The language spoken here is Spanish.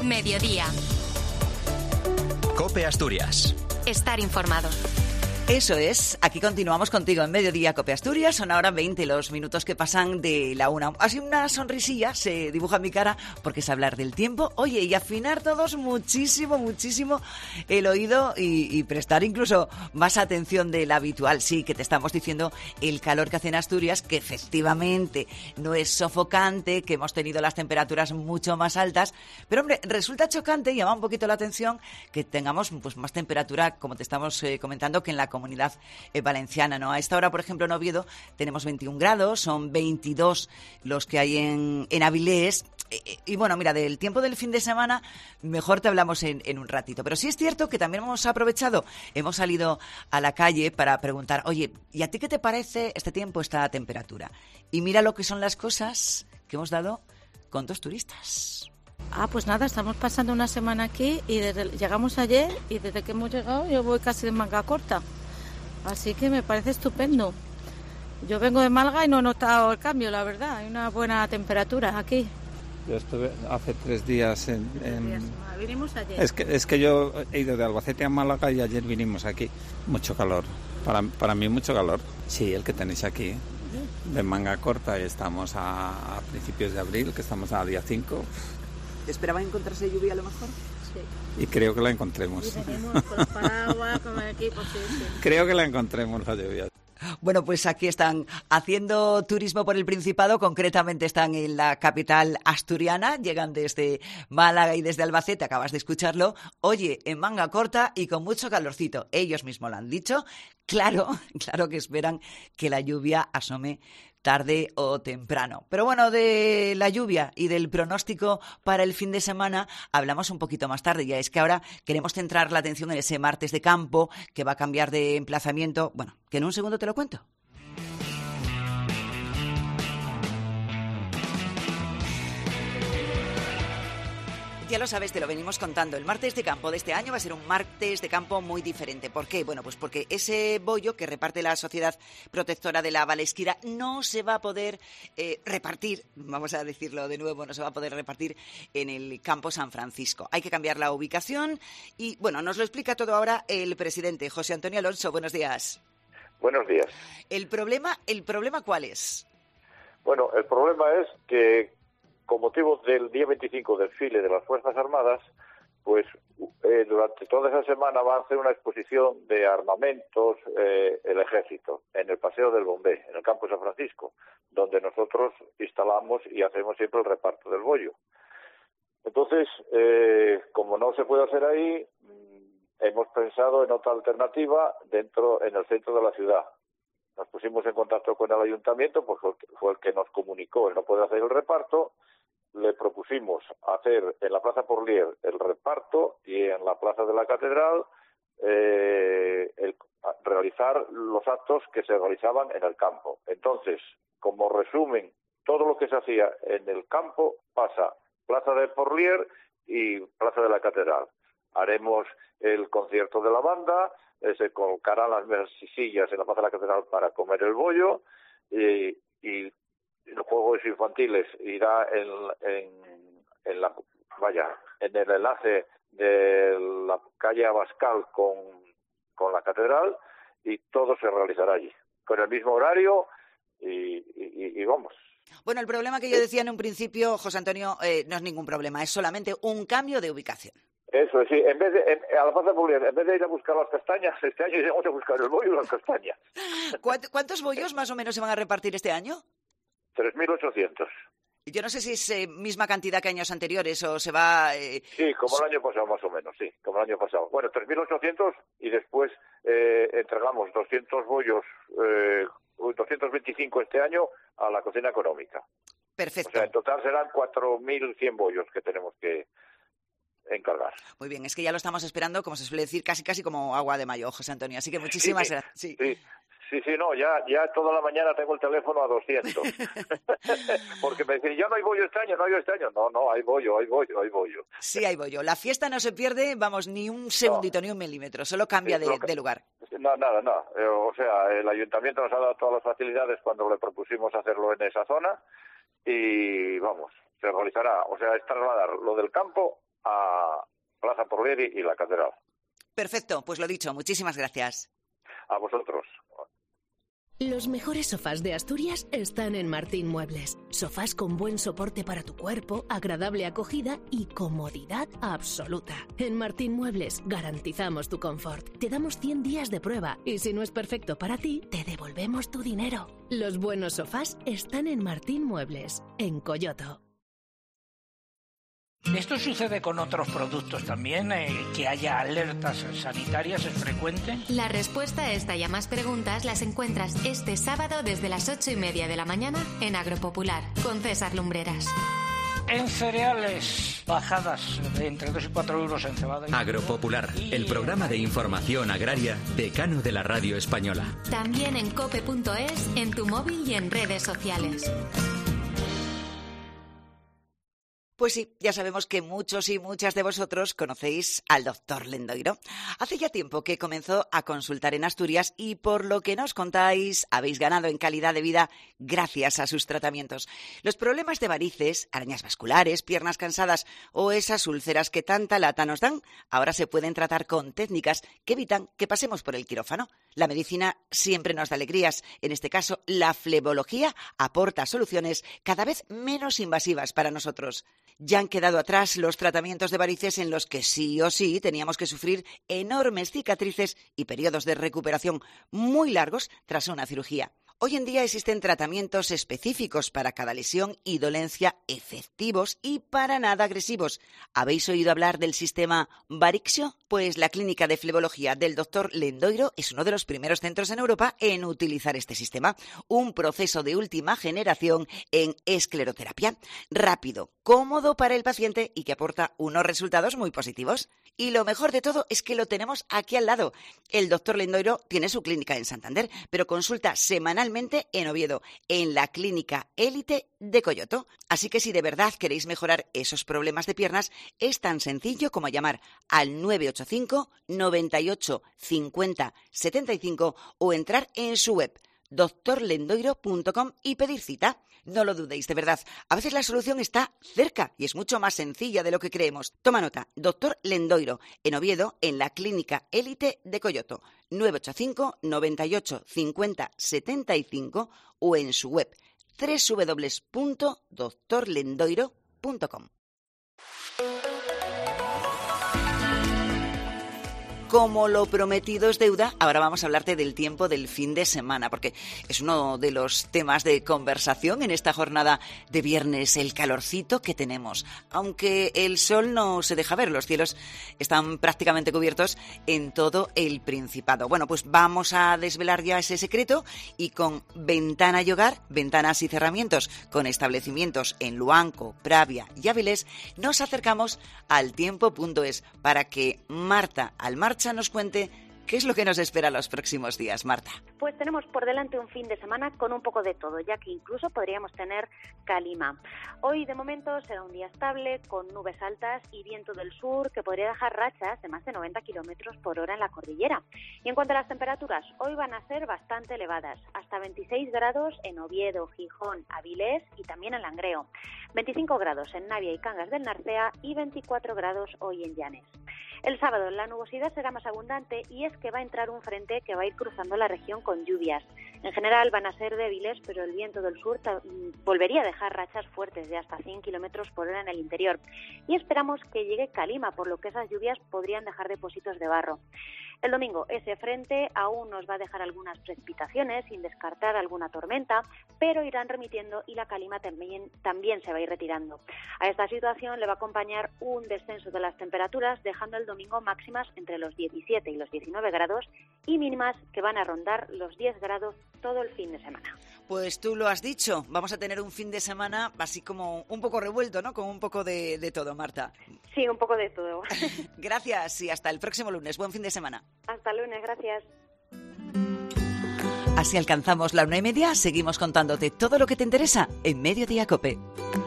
Mediodía. COPE Asturias. Estar informado. Eso es, aquí continuamos contigo en Mediodía COPE Asturias, son ahora 20 los minutos que pasan de la una. Así una sonrisilla se dibuja en mi cara porque es hablar del tiempo, oye, y afinar todos muchísimo el oído y prestar incluso más atención de la habitual. Sí, que te estamos diciendo el calor que hace en Asturias, que efectivamente no es sofocante, que hemos tenido las temperaturas mucho más altas, pero hombre, resulta chocante y llama un poquito la atención que tengamos pues más temperatura, como te estamos comentando, que en la comunidad valenciana, ¿no? A esta hora, por ejemplo, en Oviedo tenemos 21 grados, son 22 los que hay en Avilés. Y bueno, mira, del tiempo del fin de semana, mejor te hablamos en un ratito. Pero sí es cierto que también hemos aprovechado, hemos salido a la calle para preguntar, oye, ¿y a ti qué te parece este tiempo, esta temperatura? Y mira lo que son las cosas que hemos dado con 2 turistas. Pues nada, estamos pasando una semana aquí y llegamos ayer y desde que hemos llegado yo voy casi de manga corta. Así que me parece estupendo. Yo vengo de Málaga y no he notado el cambio, la verdad. Hay una buena temperatura aquí. Yo estuve hace 3 días Vinimos ayer. Es que yo he ido de Albacete a Málaga y ayer vinimos aquí. Mucho calor. Para mí mucho calor. Sí, el que tenéis aquí. De manga corta y estamos a principios de abril, que estamos a día 5. ¿Esperaba encontrarse lluvia a lo mejor? Sí. Y creo que la encontremos. Y venimos con los paraguas, con el equipo, sí. Creo que la encontremos la lluvia. Bueno, pues aquí están haciendo turismo por el Principado, concretamente están en la capital asturiana, llegan desde Málaga y desde Albacete, acabas de escucharlo, oye, en manga corta y con mucho calorcito. Ellos mismos lo han dicho, claro que esperan que la lluvia asome tarde o temprano. Pero bueno, de la lluvia y del pronóstico para el fin de semana hablamos un poquito más tarde. Ya es que ahora queremos centrar la atención en ese martes de campo que va a cambiar de emplazamiento. Bueno, que en un segundo te lo cuento. Ya lo sabes, te lo venimos contando. El martes de campo de este año va a ser un martes de campo muy diferente. ¿Por qué? Bueno, pues porque ese bollo que reparte la Sociedad Protectora de la Valesquira no se va a poder repartir, vamos a decirlo de nuevo, no se va a poder repartir en el campo San Francisco. Hay que cambiar la ubicación y, bueno, nos lo explica todo ahora el presidente, José Antonio Alonso. Buenos días. Buenos días. ¿El problema cuál es? Bueno, el problema es que con motivo del día 25 desfile de las Fuerzas Armadas, pues durante toda esa semana va a hacer una exposición de armamentos el Ejército en el Paseo del Bombé, en el campo San Francisco, donde nosotros instalamos y hacemos siempre el reparto del bollo. Entonces, como no se puede hacer ahí, hemos pensado en otra alternativa en el centro de la ciudad. Nos pusimos en contacto con el ayuntamiento, pues fue el que nos comunicó el no poder hacer el reparto. Le propusimos hacer en la Plaza Porlier el reparto y en la Plaza de la Catedral realizar los actos que se realizaban en el campo. Entonces, como resumen, todo lo que se hacía en el campo pasa Plaza de Porlier y Plaza de la Catedral. Haremos el concierto de la banda, se colocarán las mesas y sillas en la Plaza de la Catedral para comer el bollo y los juegos infantiles irá en el enlace de la calle Abascal con la catedral y todo se realizará allí con el mismo horario y vamos. Bueno, el problema que yo decía en un principio, José Antonio, no es ningún problema, es solamente un cambio de ubicación. Eso sí, a la Plaza Popular, en vez de ir a buscar las castañas, este año iremos a buscar el bollo y las castañas. ¿Cuántos bollos más o menos se van a repartir este año? 3.800. Yo no sé si es misma cantidad que años anteriores o se va... Sí, como el año pasado más o menos, sí, como el año pasado. Bueno, 3.800 y después entregamos 200 bollos, 225 este año a la cocina económica. Perfecto. O sea, en total serán 4.100 bollos que tenemos que encargar. Muy bien, es que ya lo estamos esperando, como se suele decir, casi como agua de mayo, José Antonio. Así que muchísimas gracias. Sí. Sí, no, ya toda la mañana tengo el teléfono a 200. Porque me dicen, ya no hay bollo este año, No, hay bollo. Sí, hay bollo. La fiesta no se pierde, vamos, ni un segundito, ni un milímetro, solo cambia de lugar. No, nada. O sea, el ayuntamiento nos ha dado todas las facilidades cuando le propusimos hacerlo en esa zona y, vamos, se realizará. O sea, es trasladar lo del campo a Plaza Porlieri y la Catedral. Perfecto, pues lo dicho, muchísimas gracias. A vosotros. Los mejores sofás de Asturias están en Martín Muebles. Sofás con buen soporte para tu cuerpo, agradable acogida y comodidad absoluta. En Martín Muebles garantizamos tu confort. Te damos 100 días de prueba y si no es perfecto para ti, te devolvemos tu dinero. Los buenos sofás están en Martín Muebles, en Coyoto. ¿Esto sucede con otros productos también? ¿Que haya alertas sanitarias es frecuente? La respuesta a esta y a más preguntas las encuentras este sábado desde las 8:30 de la mañana en Agropopular, con César Lumbreras. En cereales, bajadas de entre 2 y 4 euros en cebada. Agropopular, el programa de información agraria decano de la radio española. También en cope.es, en tu móvil y en redes sociales. Pues sí, ya sabemos que muchos y muchas de vosotros conocéis al doctor Lendoiro. Hace ya tiempo que comenzó a consultar en Asturias y por lo que nos contáis, habéis ganado en calidad de vida gracias a sus tratamientos. Los problemas de varices, arañas vasculares, piernas cansadas o esas úlceras que tanta lata nos dan, ahora se pueden tratar con técnicas que evitan que pasemos por el quirófano. La medicina siempre nos da alegrías. En este caso, la flebología aporta soluciones cada vez menos invasivas para nosotros. Ya han quedado atrás los tratamientos de varices en los que sí o sí teníamos que sufrir enormes cicatrices y periodos de recuperación muy largos tras una cirugía. Hoy en día existen tratamientos específicos para cada lesión y dolencia efectivos y para nada agresivos. ¿Habéis oído hablar del sistema Varixio? Pues la clínica de flebología del doctor Lendoiro es uno de los primeros centros en Europa en utilizar este sistema. Un proceso de última generación en escleroterapia. Rápido, cómodo para el paciente y que aporta unos resultados muy positivos. Y lo mejor de todo es que lo tenemos aquí al lado. El doctor Lendoiro tiene su clínica en Santander, pero consulta semanalmente en Oviedo, en la clínica Élite de Coyoto. Así que si de verdad queréis mejorar esos problemas de piernas, es tan sencillo como llamar al 985 98 50 75 o entrar en su web doctorlendoiro.com y pedir cita. No lo dudéis, de verdad. A veces la solución está cerca y es mucho más sencilla de lo que creemos. Toma nota, doctor Lendoiro, en Oviedo, en la clínica Élite de Coyoto, 985 98 50 75 o en su web www.doctorlendoiro.com. Como lo prometido es deuda, ahora vamos a hablarte del tiempo del fin de semana, porque es uno de los temas de conversación en esta jornada de viernes, el calorcito que tenemos. Aunque el sol no se deja ver, los cielos están prácticamente cubiertos en todo el Principado. Bueno, pues vamos a desvelar ya ese secreto y con Ventana y Hogar, ventanas y cerramientos con establecimientos en Luanco, Pravia y Avilés, nos acercamos al tiempo.es para que Marta Almarcha nos cuente qué es lo que nos espera los próximos días. Marta. Pues tenemos por delante un fin de semana con un poco de todo, ya que incluso podríamos tener calima. Hoy de momento será un día estable, con nubes altas y viento del sur que podría dejar rachas de más de 90 kilómetros por hora en la cordillera. Y en cuanto a las temperaturas, hoy van a ser bastante elevadas, hasta 26 grados en Oviedo, Gijón, Avilés y también en Langreo, 25 grados en Navia y Cangas del Narcea y 24 grados hoy en Llanes. El sábado la nubosidad será más abundante y es que va a entrar un frente que va a ir cruzando la región con lluvias. En general van a ser débiles, pero el viento del sur volvería a dejar rachas fuertes de hasta 100 kilómetros por hora en el interior. Y esperamos que llegue calima, por lo que esas lluvias podrían dejar depósitos de barro. El domingo ese frente aún nos va a dejar algunas precipitaciones, sin descartar alguna tormenta, pero irán remitiendo y la calima también se va a ir retirando. A esta situación le va a acompañar un descenso de las temperaturas, dejando el domingo máximas entre los 17 y los 19 grados y mínimas que van a rondar los 10 grados todo el fin de semana. Pues tú lo has dicho, vamos a tener un fin de semana así como un poco revuelto, ¿no? Con un poco de todo, Marta. Sí, un poco de todo. Gracias y hasta el próximo lunes. Buen fin de semana. Hasta el lunes, gracias. Así alcanzamos la 1:30. Seguimos contándote todo lo que te interesa en Mediodía COPE.